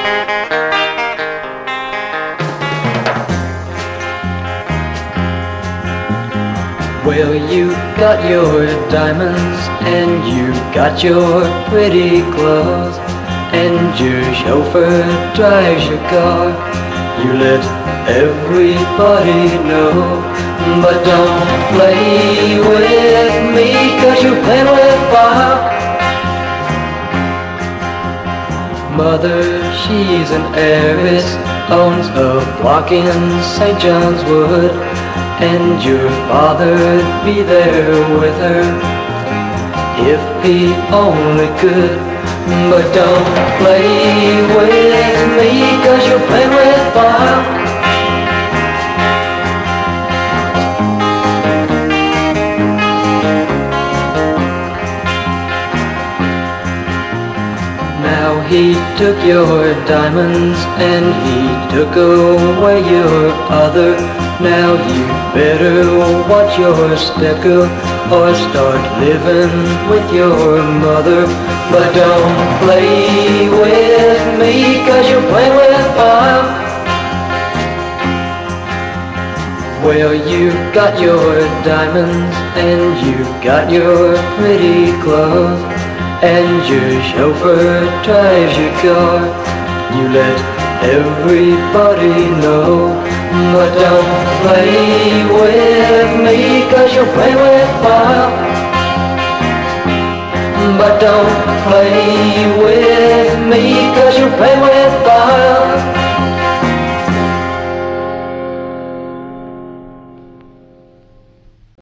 Well, you got your diamonds and you got your pretty clothes, and your chauffeur drives your car. You let everybody know, but don't play with me, 'cause you're playing with fire. Mother, she's an heiress, owns a block in St. John's Wood, and your father'd be there with her if he only could. But don't play with me, 'cause you're playing with fire. Now he took your diamonds and he took away your other. Now you better watch your step, girl, or start living with your mother. But don't play with me, 'cause you're playing with fire. Well, you got your diamonds and you got your pretty clothes, and your chauffeur drives your car. You let everybody know, but don't play with me, 'cause you're playing with fire. But don't play with me, 'cause you're playing with fire.